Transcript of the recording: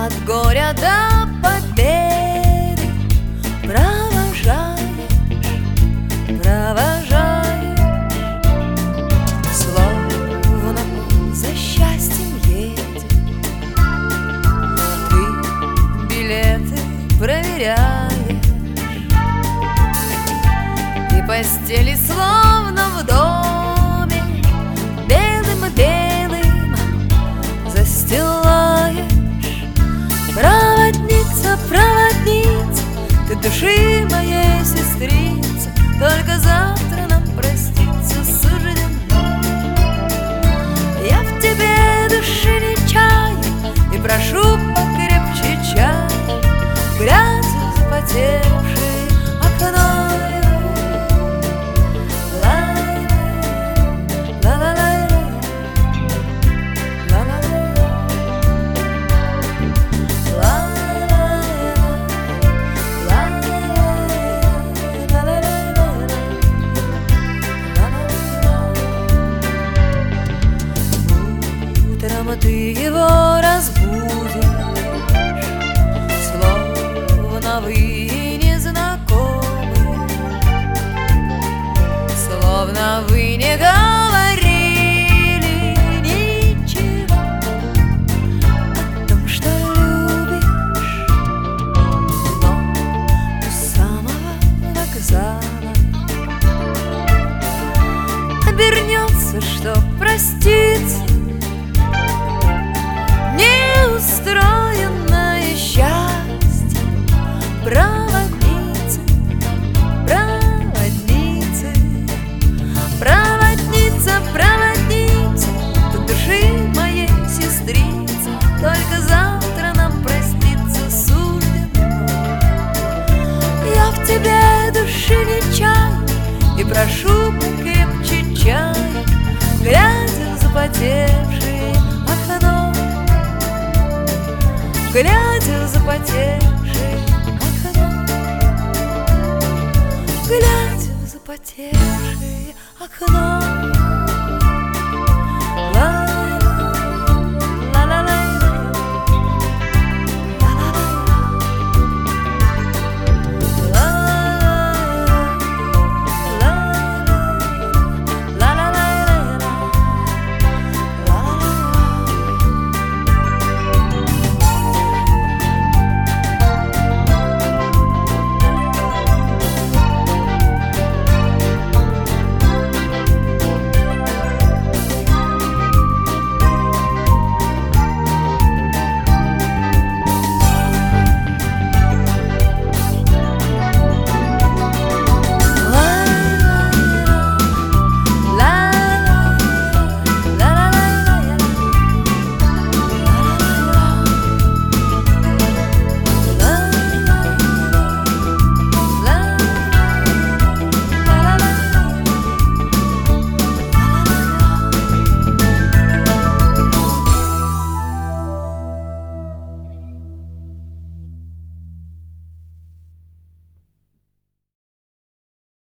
от горя до победы провожаешь, провожаешь, словно за счастьем едет. Ты билеты проверяешь, и постели словно в доме белым-белым застилаешь. Проводница, проводница, ты души моей сестрица, только завтра нам проститься суждено. Я в тебе души не чаю и прошу покрепче чай, глядя в запотевшее окно. Ты его разбудишь, словно вы незнакомы, словно вы не говорили ничего о том, что любишь. Но у самого вокзала обернется, что проститься. Неустроенное счастье проводницы, проводницы, проводница, проводница, ты души моей сестрицы, только завтра нам проститься суждено. Я в тебе души не чаю и прошу покрепче чая, глядя в запотевшее окно. Глядя в запотевшее окно, глядя в запотевшее окно.